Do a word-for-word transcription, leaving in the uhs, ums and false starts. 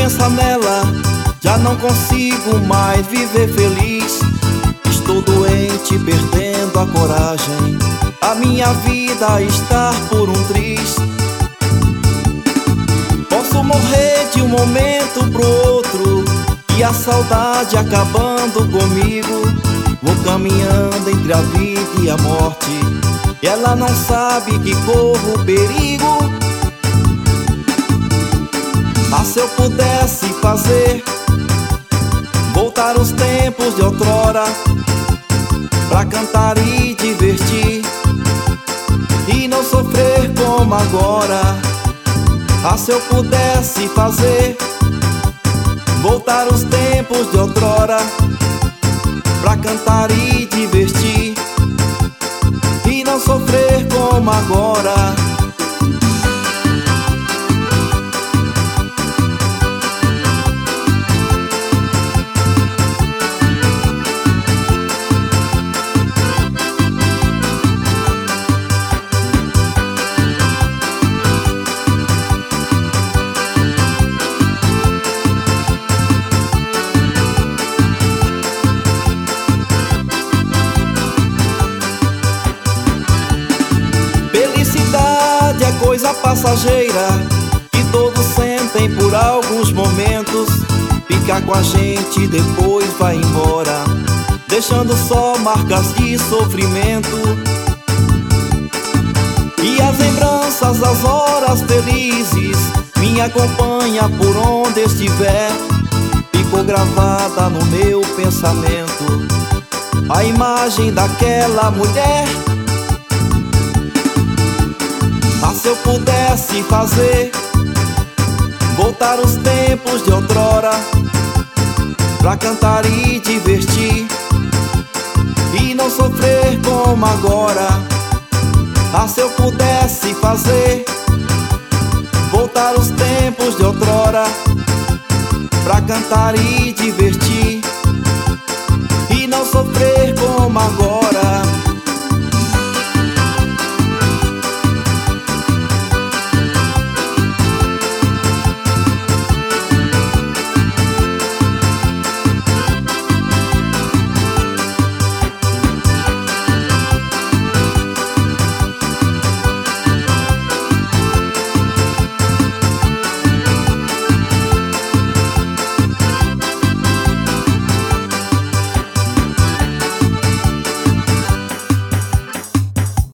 pensa nela, já não consigo mais viver feliz. Estou doente, perdendo a coragem, a minha vida está por um triz. Posso morrer de um momento pro outro, e a saudade acabando comigo. Vou caminhando entre a vida e a morte, e ela não sabe que corro perigo. Mas se eu pudesse fazer voltar os tempos de outrora, pra cantar e divertir, e não sofrer como agora. Ah, se eu pudesse fazer voltar os tempos de outrora, pra cantar e divertir, e não sofrer como agora. É coisa passageira que todos sentem por alguns momentos. Fica com a gente e depois vai embora, deixando só marcas de sofrimento. E as lembranças das horas felizes me acompanham por onde estiver. Ficou gravada no meu pensamento a imagem daquela mulher. Mas se eu pudesse fazer voltar os tempos de outrora, pra cantar e divertir, e não sofrer como agora. Mas se eu pudesse fazer voltar os tempos de outrora, pra cantar e divertir, e não sofrer como agora.